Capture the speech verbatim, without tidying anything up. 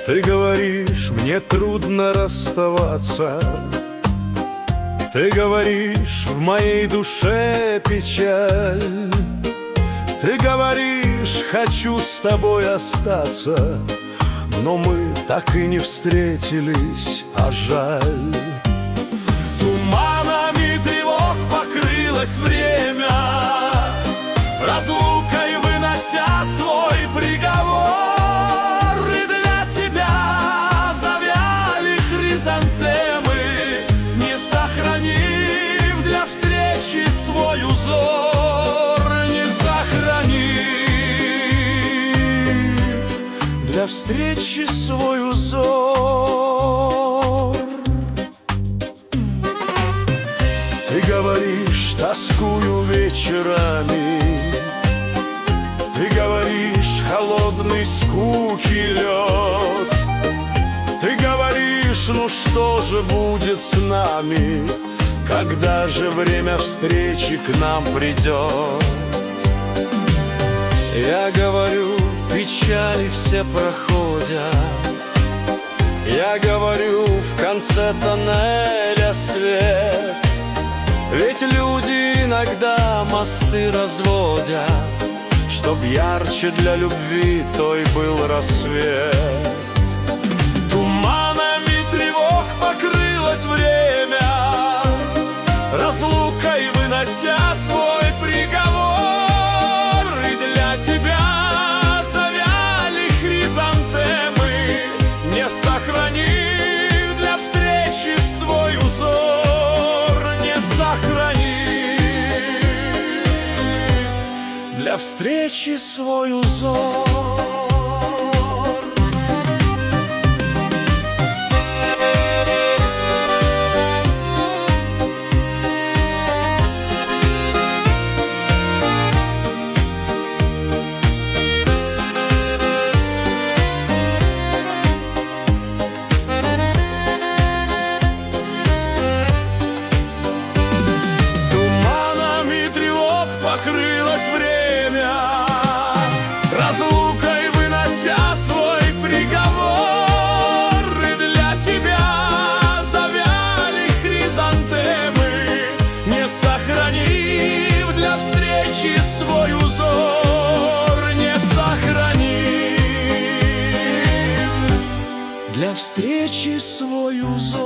Ты говоришь, мне трудно расставаться. Ты говоришь, в моей душе печаль. Ты говоришь, хочу с тобой остаться, но мы так и не встретились, а жаль. Туманами тревог покрылось время, разлукой вынося свой приговор. И для тебя завяли хризантемы, не сохранив для встречи свой узор, не сохранив для встречи свой узор. Ты говоришь, тоскую вечерами. Ты говоришь, холодный скуки лед. Ты говоришь, ну что же будет с нами, когда же время встречи к нам придет? Я говорю, печали все проходят. Я говорю, в конце тоннеля свет. Ведь люди иногда мосты разводят, чтоб ярче для любви той был рассвет. Туманами тревог покрылось время, разлукой вынося свой приговор. И для тебя завяли хризантемы, не сохранив для встречи свой узор, не сохранив для встречи свой узор. Покрылось время, разлукой вынося свой приговор. И для тебя завяли хризантемы, не сохранив для встречи свой узор, не сохранив для встречи свой узор.